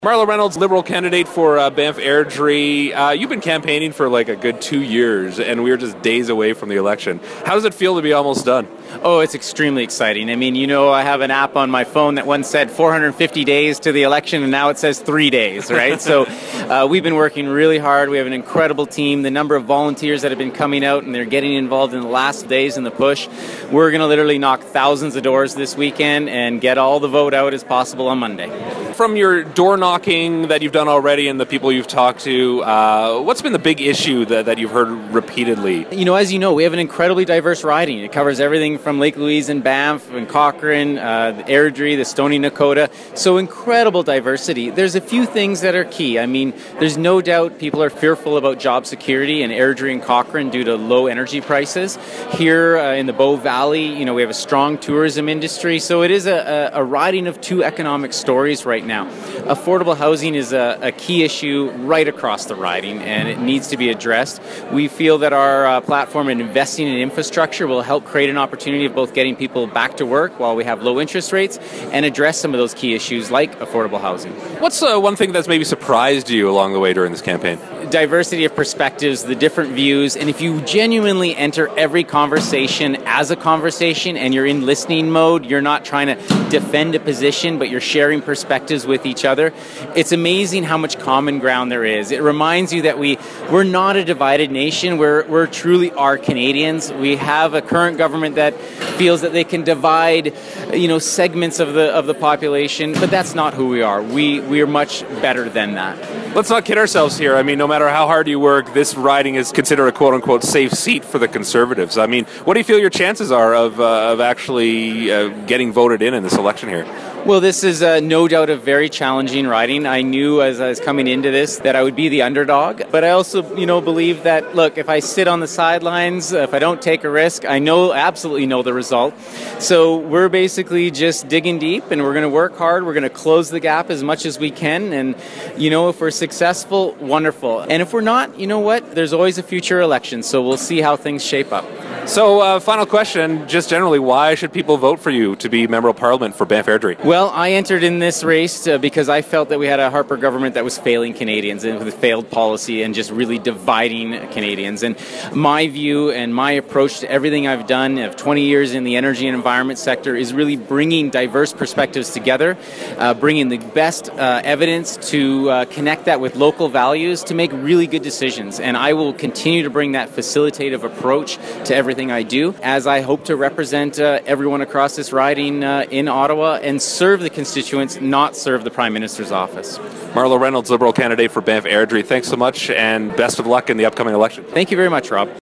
Marla Reynolds, Liberal candidate for Banff Airdrie. You've been campaigning for like a good 2 years, and we are just days away from the election. How does it feel to be almost done? Oh, it's extremely exciting. I mean, I have an app on my phone that once said 450 days to the election, and now it says 3 days, right? So we've been working really hard. We have an incredible team. The number of volunteers that have been coming out, and they're getting involved in the last days in the push. We're going to literally knock thousands of doors this weekend and get all the vote out as possible on Monday. From your door knocking that you've done already and the people you've talked to, what's been the big issue that you've heard repeatedly? As you know, we have an incredibly diverse riding. It covers everything from Lake Louise and Banff and Cochrane, the Airdrie, the Stoney Nakoda. So incredible diversity. There's a few things that are key. I mean, there's no doubt people are fearful about job security in Airdrie and Cochrane due to low energy prices. Here in the Bow Valley, we have a strong tourism industry. So it is a riding of two economic stories right now. Affordable housing is a key issue right across the riding, and it needs to be addressed. We feel that our platform in investing in infrastructure will help create an opportunity of both getting people back to work while we have low interest rates and address some of those key issues like affordable housing. What's one thing that's maybe surprised you along the way during this campaign? Diversity of perspectives, the different views, and if you genuinely enter every conversation as a conversation and you're in listening mode, you're not trying to defend a position, but you're sharing perspectives with each other, it's amazing how much common ground there is. It reminds you that we're not a divided nation. We're truly are Canadians. We have a current government that feels that they can divide, segments of the population, but that's not who we are. We are much better than that. Let's not kid ourselves here. I mean, no matter how hard you work, this riding is considered a quote-unquote safe seat for the Conservatives. I mean, what do you feel your chances are of actually getting voted in this election here? Well, this is no doubt a very challenging riding. I knew as I was coming into this that I would be the underdog, but I also, believe that, look, if I sit on the sidelines, if I don't take a risk, I absolutely know the result. So we're basically just digging deep, and we're going to work hard. We're going to close the gap as much as we can, and, if we're successful, wonderful. And if we're not, there's always a future election, so we'll see how things shape up. So, final question, just generally, why should people vote for you to be Member of Parliament for Banff Airdrie? Well, I entered in this race because I felt that we had a Harper government that was failing Canadians and with failed policy and just really dividing Canadians. And my view and my approach to everything I've done of 20 years in the energy and environment sector is really bringing diverse perspectives together, bringing the best evidence to connect that with local values to make really good decisions. And I will continue to bring that facilitative approach to everything I do, as I hope to represent everyone across this riding in Ottawa and serve the constituents, not serve the Prime Minister's office. Marla Reynolds, Liberal candidate for Banff Airdrie, thanks so much and best of luck in the upcoming election. Thank you very much, Rob.